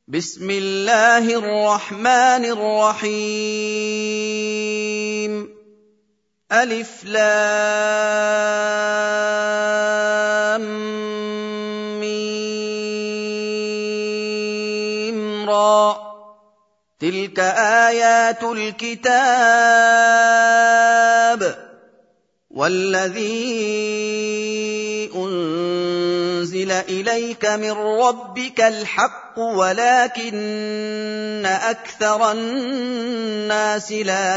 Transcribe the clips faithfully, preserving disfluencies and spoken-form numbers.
بسم الله الرحمن الرحيم ألف لام ميم را تلك آيات الكتاب والذي أنزل إليك من ربك الحق ولكن أكثر الناس لا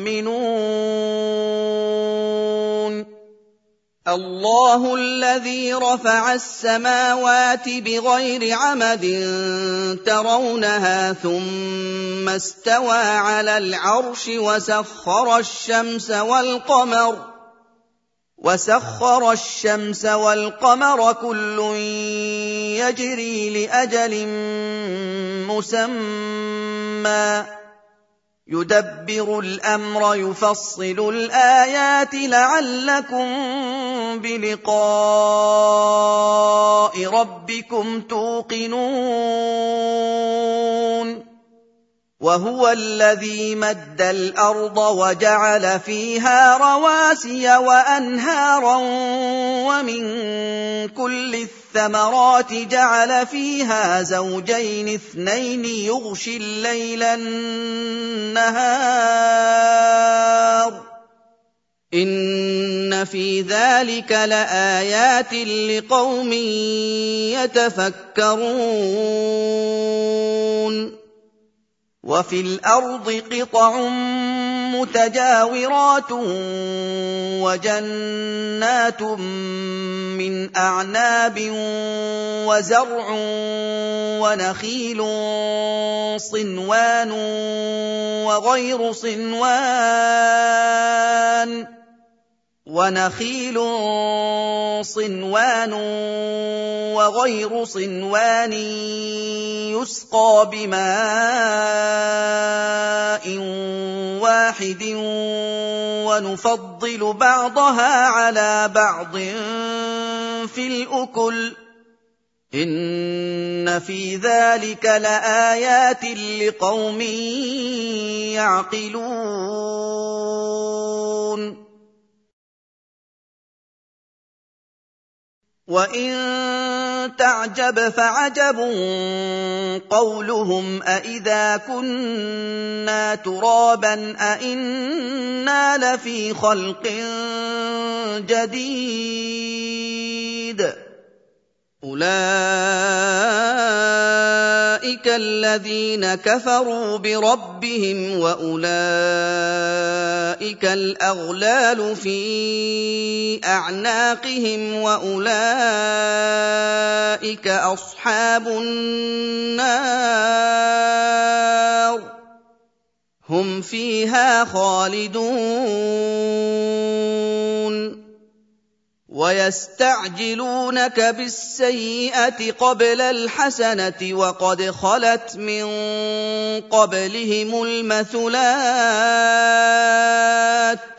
يؤمنون الله الذي رفع السماوات بغير عمد ترونها ثم استوى على العرش وسخر الشمس والقمر وسخر الشمس والقمر كل يجري لأجل مسمى يدبر الأمر يفصل الآيات لعلكم بلقاء ربكم توقنون وهو الذي مد الأرض وجعل فيها رواسي وأنهارا ومن كل الثمرات جعل فيها زوجين اثنين يغشي الليل النهار إن في ذلك لآيات لقوم يتفكرون وفي الأرض قطع متجاورات وجنات من أعناب وزرع ونخيل صنوان وغير صنوان ونخيل صنوان وغير صنوان يسقى بماء واحد ونفضل بعضها على بعض في الأكل إن في ذلك لآيات لقوم يعقلون وَإِن تَعْجَبْ فَعَجَبٌ قَوْلُهُمْ أَإِذَا كُنَّا تُرَابًا أَإِنَّا لَفِي خَلْقٍ جَدِيدٍ أُولَئِكَ الَّذِينَ كَفَرُوا بِرَبِّهِمْ وَأُولَئِكَ الْأَغْلَالُ فِي أَعْنَاقِهِمْ وَأُولَئِكَ أَصْحَابُ النَّارِ هُمْ فِيهَا خَالِدُونَ وَيَسْتَعْجِلُونَكَ بِالسَّيِّئَةِ قَبْلَ الْحَسَنَةِ وَقَدْ خَلَتْ مِن قَبْلِهِمُ الْمَثُلَاتُ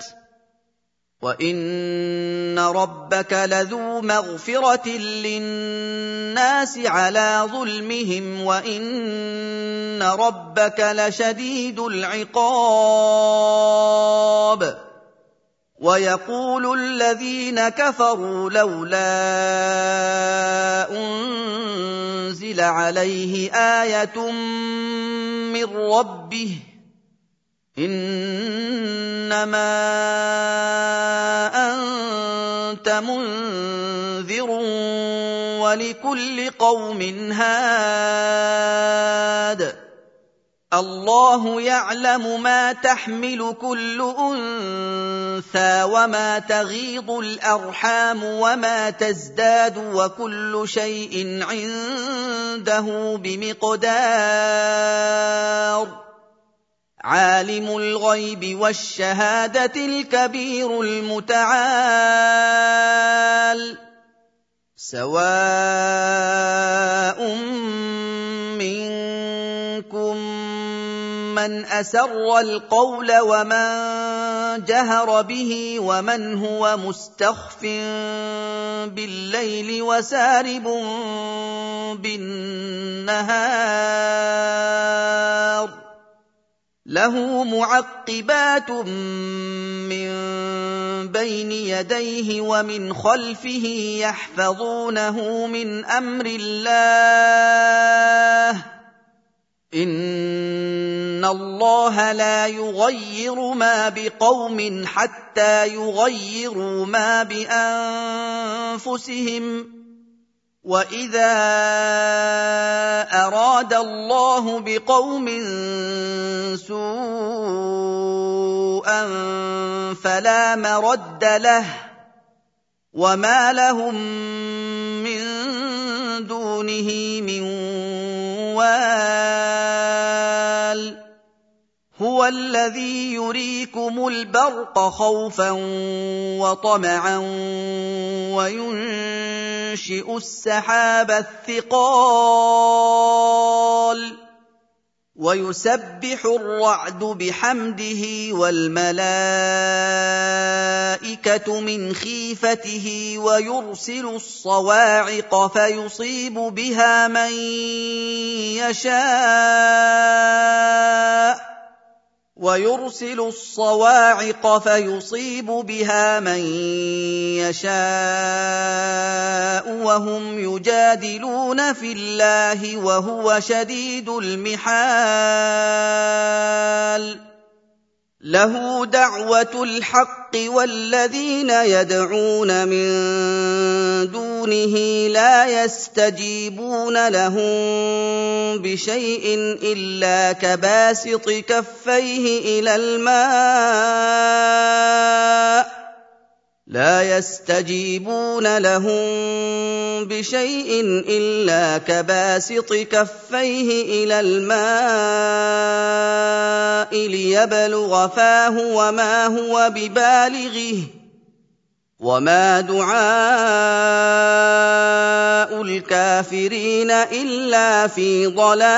وَإِنَّ رَبَّكَ لَذُو مَغْفِرَةٍ لِّلنَّاسِ عَلَىٰ ظُلْمِهِمْ وَإِنَّ رَبَّكَ لَشَدِيدُ الْعِقَابِ وَيَقُولُ الَّذِينَ كَفَرُوا لَوْلَا أُنزِلَ عَلَيْهِ آيَةٌ مِّن رَّبِّهِ إِنَّمَا أَنتَ مُنذِرٌ وَلِكُلِّ قَوْمٍ هَادٍ الله يعلم ما تحمل كل أنثى وما تغيض الأرحام وما تزداد وكل شيء عنده بمقدار عالم الغيب والشهادة الكبير المتعال سواء منكم من أسر القول ومن جهر به ومن هو مستخف بالليل وسارب بالنهار له معقبات من بين يديه ومن خلفه يحفظونه من أمر الله إن الله لا يغير ما بقوم حتى يغيروا ما بأنفسهم وإذا أراد الله بقوم سوءا فلا مرد له وما لهم من دونه من وال هو الذي يريكم البرق خوفا وطمعا وينشئ السحاب الثقال ويسبح الرعد بحمده والملائكة من خيفته ويرسل الصواعق فيصيب بها من يشاء ويرسل الصواعق فيصيب بها من يشاء وهم يجادلون في الله وهو شديد المحال له دعوة الحق والذين يدعون من دونه لا يستجيبون لهم بشيء إلا كباسط كفيه إلى الماء لا يستجيبون لهم بشيء إلا كباسط كفيه إلى الماء ليبلغ فاه وما هو ببالغه وما دعاء الكافرين إلا في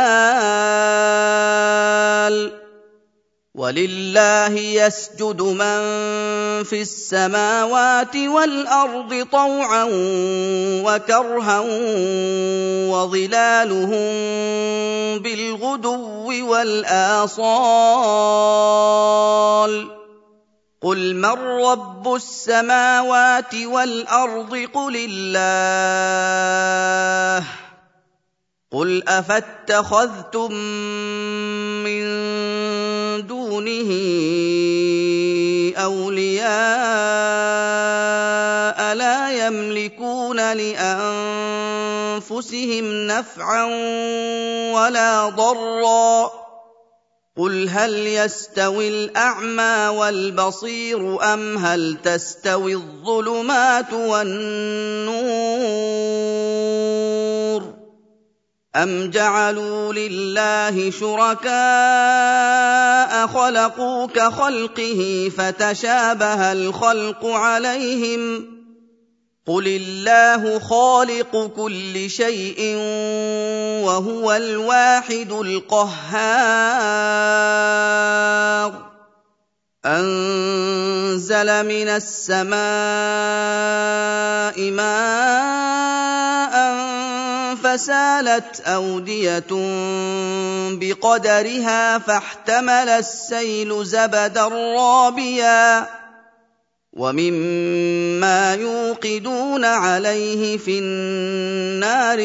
ضلال ولله يسجد من في السماوات والأرض طوعا وكرها وظلالهم بالغدو والآصال قل من رب السماوات والأرض قل الله قل أفاتخذتم من دونه أولياء لا يملكون لأنفسهم نفعا ولا ضرا قل هل يستوي الأعمى والبصير أم هل تستوي الظلمات والنور أم جعلوا لله شركاء خلقوا كخلقه فتشابه الخلق عليهم قل الله خالق كل شيء وهو الواحد القهار أنزل من السماء ماء فسالت أودية بقدرها فاحتمل السيل زبدا رابيا ومما يوقدون عليه في النار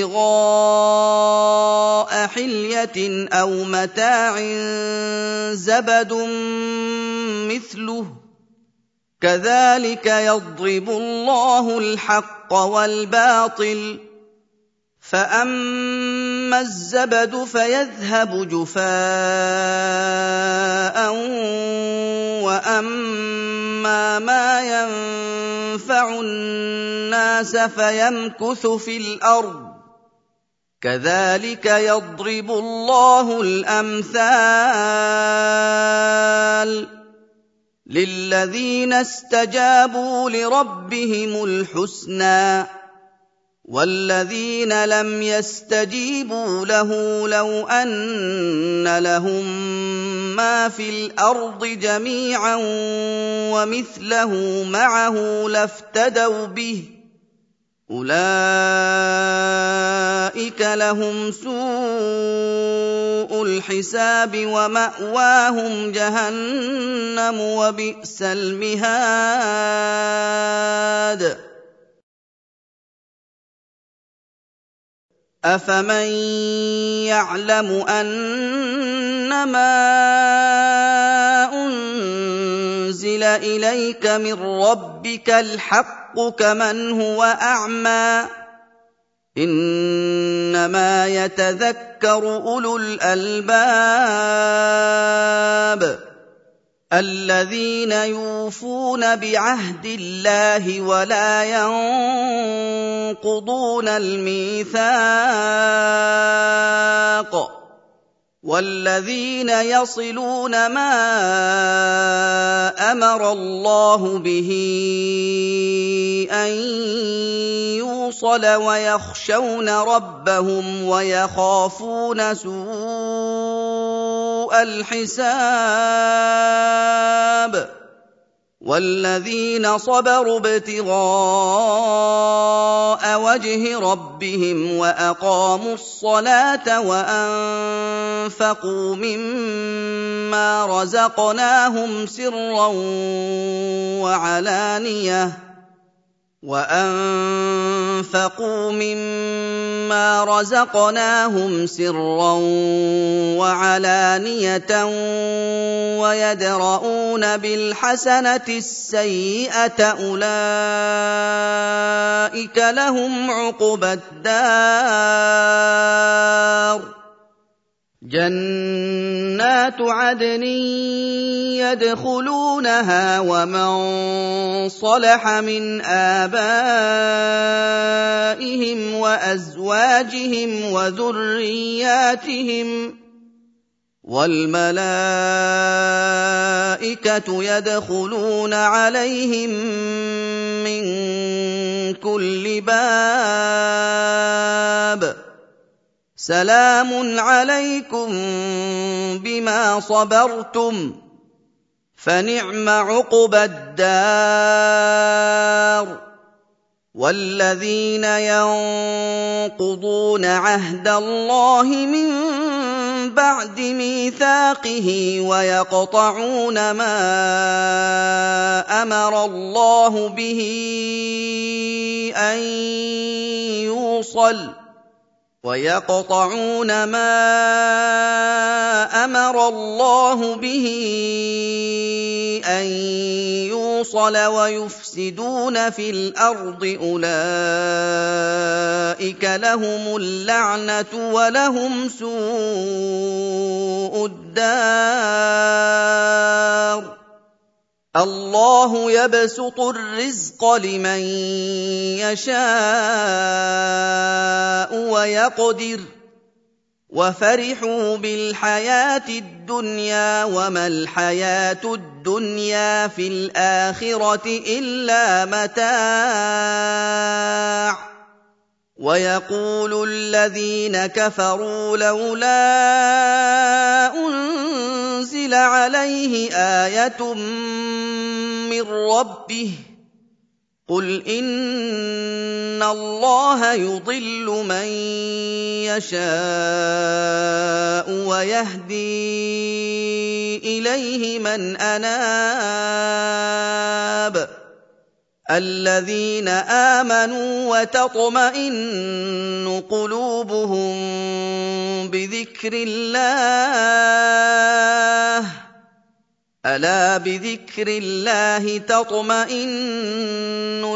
ابتغاء حلية أو متاع زبد مثله كذلك يضرب الله الحق والباطل فأما الزبد فيذهب جفاء وأما ما ينفع الناس فيمكث في الأرض كذلك يضرب الله الأمثال للذين استجابوا لربهم الحسنى وَالَّذِينَ لَمْ يَسْتَجِيبُوا لَهُ لَوْ أَنَّ لَهُم مَّا فِي الْأَرْضِ جَمِيعًا وَمِثْلَهُ مَعَهُ لَافْتَدَوْا بِهِ ۚ أُولَٰئِكَ لَهُمْ سُوءُ الْحِسَابِ وَمَأْوَاهُمْ جَهَنَّمُ ۖ وَبِئْسَ الْمِهَادُ أَفَمَن يَعْلَمُ أَنَّمَا أُنزِلَ إِلَيْكَ مِن رَّبِّكَ الْحَقُّ كَمَنْ هُوَ أَعْمَىٰ ۚ إِنَّمَا يَتَذَكَّرُ أُولُو الْأَلْبَابِ الَّذِينَ يُوفُونَ بِعَهْدِ اللَّهِ وَلَا يَنقُضُونَ الْمِيثَاقَ وَالَّذِينَ يَصِلُونَ مَا أَمَرَ اللَّهُ بِهِ أَن يُوصَلَ وَيَخْشَوْنَ رَبَّهُمْ وَيَخَافُونَ سُوءَ الْحِسَابِ وَالَّذِينَ صَبَرُوا ابْتِغَاءَ وَجْهِ رَبِّهِمْ وَأَقَامُوا الصَّلَاةَ وَأَنفَقُوا مِمَّا رَزَقْنَاهُمْ سِرًّا وَعَلَانِيَةً وَأَنفَقُوا مِمَّا رَزَقْنَاهُمْ سِرًّا وَعَلَانِيَةً وَيَدْرَءُونَ بِالْحَسَنَةِ السَّيِّئَةَ أُولَٰئِكَ لَهُمْ عُقْبَى الدَّارِ جَنَّاتُ عَدْنٍ يَدْخُلُونَهَا وَمَن صَلَحَ مِنْ آبَائِهِمْ وَأَزْوَاجِهِمْ وَذُرِّيَّاتِهِمْ ۖ وَالْمَلَائِكَةُ يَدْخُلُونَ عَلَيْهِم مِّن كُلِّ بَابٍ سَلَامٌ عَلَيْكُم بِمَا صَبَرْتُمْ ۚ فَنِعْمَ عُقْبَى الدَّارِ وَالَّذِينَ يَنقُضُونَ عَهْدَ اللَّهِ مِن بَعْدِ مِيثَاقِهِ وَيَقْطَعُونَ مَا أَمَرَ اللَّهُ بِهِ أَن يُوصَلَ وَيَقْطَعُونَ مَا أَمَرَ اللَّهُ بِهِ أَن يُوصَلَ وَيُفْسِدُونَ فِي الْأَرْضِ أُولَٰئِكَ لَهُمُ اللَّعْنَةُ وَلَهُمْ سُوءُ الدَّارِ اللَّهُ يَبْسُطُ الرِّزْقَ لِمَن يَشَاءُ وَيَقْدِرُ ۚ وَفَرِحُوا بِالْحَيَاةِ الدُّنْيَا وَمَا الْحَيَاةُ الدُّنْيَا فِي الْآخِرَةِ إِلَّا مَتَاعٌ وَيَقُولُ الَّذِينَ كَفَرُوا لَوْلَا أُنزِلَ عَلَيْهِ آيَةٌ مِّن رَّبِّهِ ۖ قُلْ إِنَّ اللَّهَ يُضِلُّ مَن يَشَاءُ وَيَهْدِي إِلَيْهِ مَنْ أَنَابَ الَّذِينَ آمَنُوا وَتَطْمَئِنُّ قُلُوبُهُم بِذِكْرِ اللَّهِ ۗ أَلَا بِذِكْرِ اللَّهِ تَطْمَئِنُّ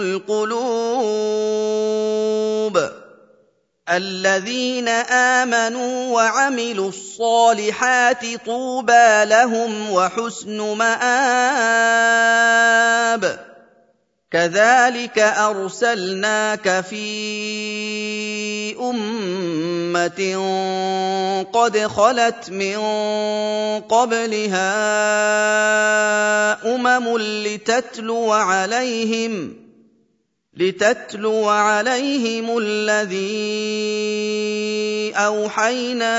الْقُلُوبُ الَّذِينَ آمَنُوا وَعَمِلُوا الصَّالِحَاتِ طُوبَىٰ لَهُمْ وَحُسْنُ مَآبٍ كَذَٰلِكَ أَرْسَلْنَاكَ فِي أُمَّةٍ قَدْ خَلَتْ مِن قَبْلِهَا أُمَمٌ لِّتَتْلُوَ عَلَيْهِمْ لِتَتْلُوَ عَلَيْهِمُ الَّذِي أَوْحَيْنَا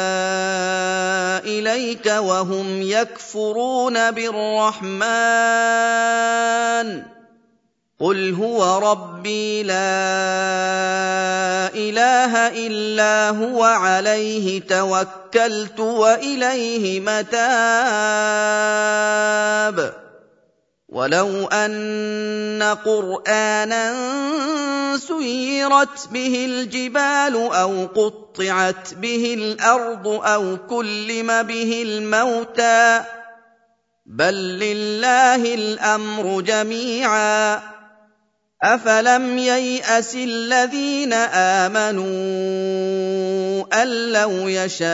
إِلَيْكَ وَهُمْ يَكْفُرُونَ بِالرَّحْمَٰنِ قُلْ هُوَ رَبِّي لَا إِلَٰهَ إِلَّا هُوَ عَلَيْهِ تَوَكَّلْتُ وَإِلَيْهِ مَتَابِ وَلَوْ أَنَّ قُرْآنًا سُيِّرَتْ بِهِ الْجِبَالُ أَوْ قُطِّعَتْ بِهِ الْأَرْضُ أَوْ كُلِّمَ بِهِ الْمَوْتَىٰ بَل لِّلَّهِ الْأَمْرُ جَمِيعًا ۗ أَفَلَمْ يَيْأَسِ الَّذِينَ آمَنُوا أَن لَّوْ يَشَاءُ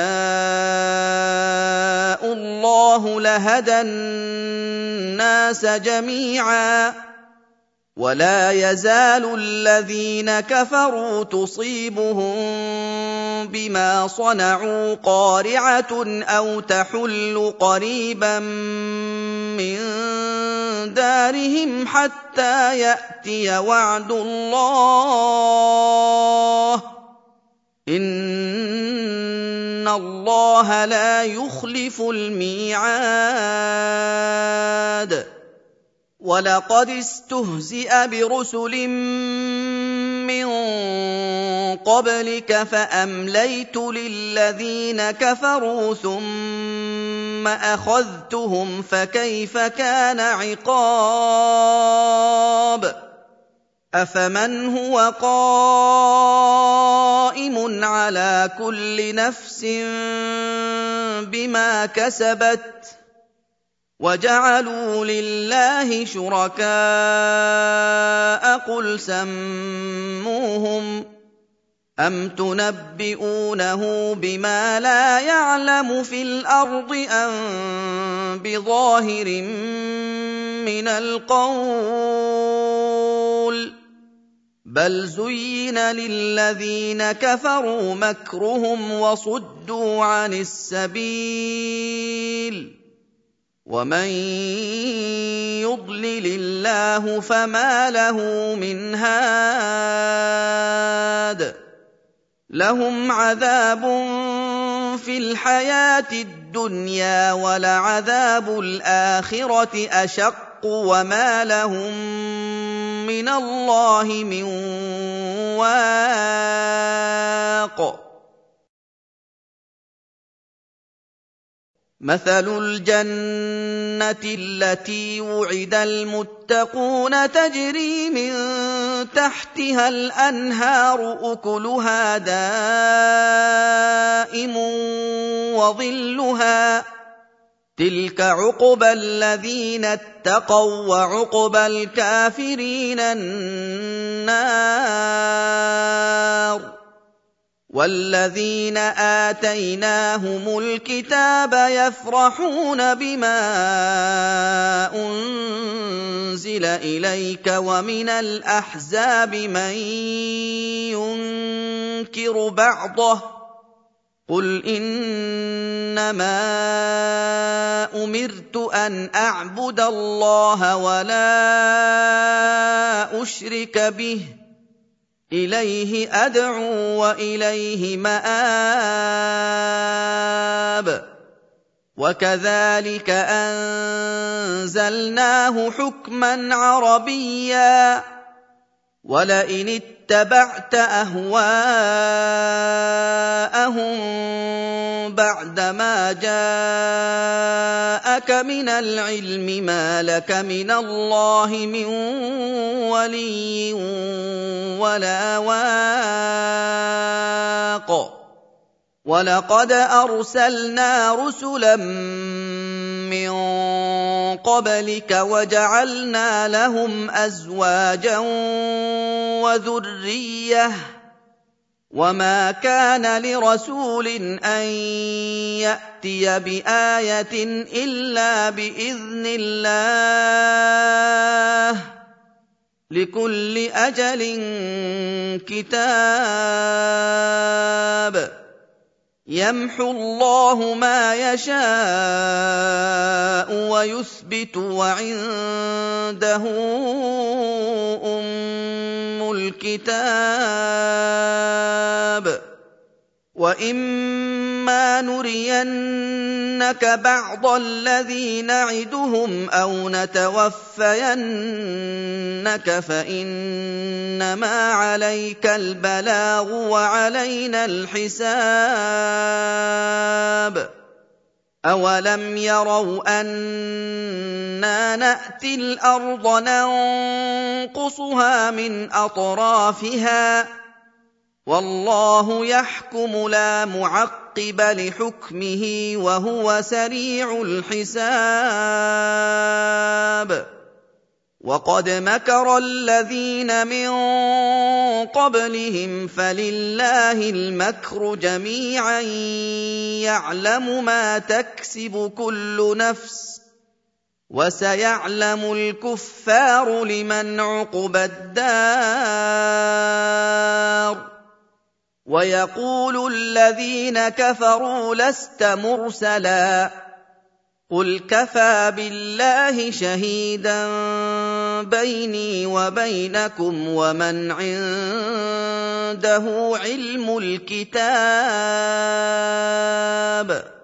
اللَّهُ لَهَدَى النَّاسَ جَمِيعًا ۗ وَلَا يَزَالُ الَّذِينَ كَفَرُوا تُصِيبُهُم بِمَا صَنَعُوا قَارِعَةٌ أَوْ تَحُلُّ قَرِيبًا مِّن دَارِهِمْ حَتَّىٰ يَأْتِيَ وَعْدُ اللَّهِ ۚ إِنَّ اللَّهَ لَا يُخْلِفُ الْمِيعَادَ وَلَقَدِ اسْتُهْزِئَ بِرُسُلٍ مِّن قَبْلِكَ فَأَمْلَيْتُ لِلَّذِينَ كَفَرُوا ثُمَّ أَخَذْتُهُمْ فَكَيْفَ كَانَ عِقَابِ أَفَمَنْ هُوَ قَائِمٌ عَلَىٰ كُلِّ نَفْسٍ بِمَا كَسَبَتْ وَجَعَلُوا لِلَّهِ شُرَكَاءَ قُلْ سَمُّوهُمْ أَمْ تُنَبِّئُونَهُ بِمَا لَا يَعْلَمُ فِي الْأَرْضِ أَم بِظَاهِرٍ مِّنَ الْقَوْلِ ۗ بَلْ زُيِّنَ لِلَّذِينَ كَفَرُوا مَكْرُهُمْ وَصُدُّوا عَنِ السَّبِيلِ ۗ وَمَن يُضْلِلِ اللَّهُ فَمَا لَهُ مِنْ هَادٍ لَّهُمْ عَذَابٌ فِي الْحَيَاةِ الدُّنْيَا وَلَعَذَابُ الْآخِرَةِ أَشَقُّ وَمَا لَهُم مِّنَ اللَّهِ مِن وَاقٍ مَثَلُ الْجَنَّةِ الَّتِي وُعِدَ الْمُتَّقُونَ تَجْرِي مِن تَحْتِهَا الْأَنْهَارُ أُكُلُهَا دَائِمٌ وَظِلُّهَا ۚ تِلْكَ عُقْبَى الَّذِينَ اتَّقَوا ۖ وَّعُقْبَى الْكَافِرِينَ النَّارُ وَالَّذِينَ آتَيْنَاهُمُ الْكِتَابَ يَفْرَحُونَ بِمَا أُنزِلَ إِلَيْكَ وَمِنَ الْأَحْزَابِ مَن يُنكِرُ بَعْضَهُ ۚ قُلْ إِنَّمَا أُمِرْتُ أَنْ أَعْبُدَ اللَّهَ وَلَا أُشْرِكَ بِهِ ۚ إِلَيْهِ أَدْعُو وَإِلَيْهِ مَآبِ وَكَذَٰلِكَ أَنزَلْنَاهُ حُكْمًا عَرَبِيًّا ۚ وَلَئِنِ اتَّبَعْتَ أَهْوَاءَهُم بَعْدَمَا جَاءَكَ مِنَ الْعِلْمِ مَا لَكَ مِنَ اللَّهِ مِن وَلِيٍّ وَلَا وَاقٍ وَلَقَدْ أَرْسَلْنَا رُسُلًا مِّن قَبْلِكَ وَجَعَلْنَا لَهُمْ أَزْوَاجًا وَذُرِّيَّةً ۚ وَمَا كَانَ لِرَسُولٍ أَن يَأْتِيَ بِآيَةٍ إِلَّا بِإِذْنِ اللَّهِ ۗ لِكُلِّ أَجَلٍ كِتَابٌ يَمْحُو اللَّهُ مَا يَشَاءُ وَيُثْبِتُ ۖ وَعِندَهُ أُمُّ الكتاب وَإِمَّا نُرِيَنَّكَ بَعْضَ الَّذِي نَعِدُهُمْ أَوْ نَتَوَفَّيَنَّكَ فَإِنَّمَا عَلَيْكَ الْبَلَاغُ وَعَلَيْنَا الْحِسَابُ أَوَلَمْ يَرَوْا أَنَّا نَأْتِي الْأَرْضَ نَنقُصُهَا مِنْ أَطْرَافِهَا وَاللَّهُ يَحْكُمُ لَا مُعَقِّبَ لِحُكْمِهِ وَهُوَ سَرِيعُ الْحِسَابِ وَقَدْ مَكَرَ الَّذِينَ مِن قَبْلِهِمْ فَلِلَّهِ الْمَكْرُ جَمِيعًا يَعْلَمُ مَا تَكْسِبُ كُلُّ نَفْسٍ وَسَيَعْلَمُ الْكُفَّارُ لِمَنْ عُقْبَى الدَّارِ وَيَقُولُ الَّذِينَ كَفَرُوا لَسْتَ مُرْسَلًا قُلْ كَفَىٰ بِاللَّهِ شَهِيدًا بَيْنِي وَبَيْنَكُمْ وَمَنْ عِندَهُ عِلْمُ الْكِتَابِ